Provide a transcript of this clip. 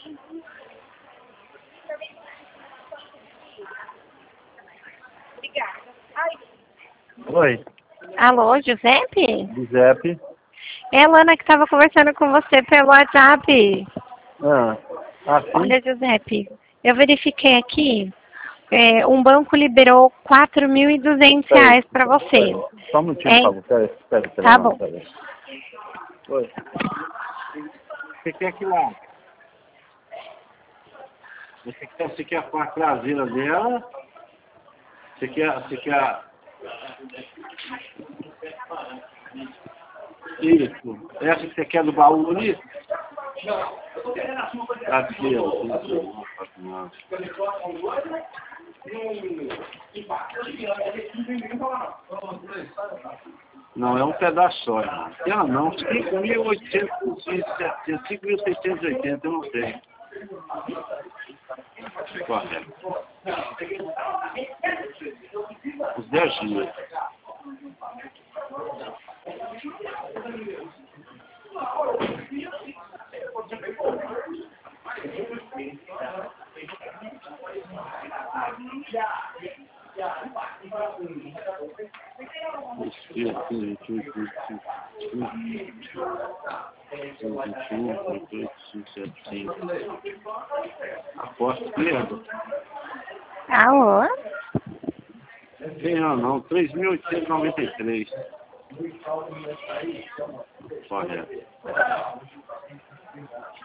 Oi. Alô, Giuseppe? Giuseppe. É a Lana que estava conversando com você pelo WhatsApp. Sim? Olha, Giuseppe, eu verifiquei aqui, um banco liberou R$ 4.200 para você. Só um minutinho, por favor. Espera. Tá bom. Oi. Você quer que lá? Você quer a parte traseira dela? Você quer... Isso. Essa que você quer do baú ali? Não, é um pedaço só, irmão. Não, 5.680, eu não sei. Correto. Os 10 dias. Aposto esquerda. Alô? Não, 3.893. Correto.